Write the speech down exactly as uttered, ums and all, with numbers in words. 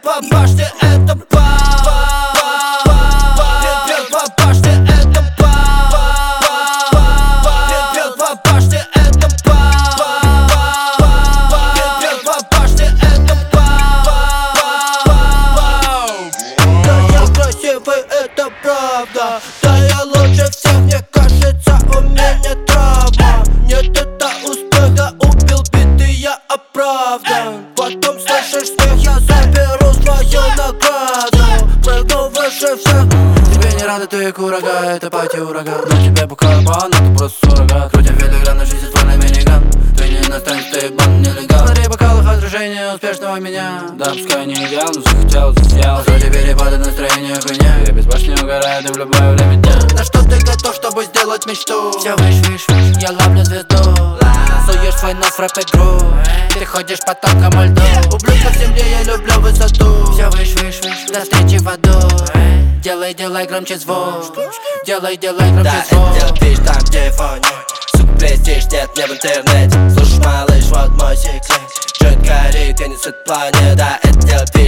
по башне, это пау. Бил по башне, это пау. Бил по башне, это пау. Бил по башне, это пау. Да я красивый, это правда. Да я лучше всех, мне кажется, у меня травма. Нет, это успеха, убил биты, я оправдан. Потом слышишь смех, я заберу свою награду. Прыгну выше всех. Тебе не рады, ты курага, это пати ураган. На тебе бухаю бан, это просто суррогат. Крутим филигран, на жизнь твой миниган. Ты не иностранец, ты бан нелегал. На три бокалах отражение успешного меня. Да, пускай не идеал, но захотел, засиял. Среди перепады настроения хуйня. Я без башни угораю, ты в любое время дня. На что ты готов, чтобы сделать мечту? Все выше, выше, выше, я ловлю звезду. Суешь свой нос в рэп-игру. Ты ходишь по тонкому льду. Ублюдка в земле, я люблю высоту. Все выше, выше, выше, до встречи в аду. Делай, делай громче звук. Делай, делай громче да, звук. это делаешь там, где фоне. Сука, престиж, нет мне в интернете. Слушай, малыш, вот мой секрет. Чуть горит, я не сыт плане. Да, это делаешь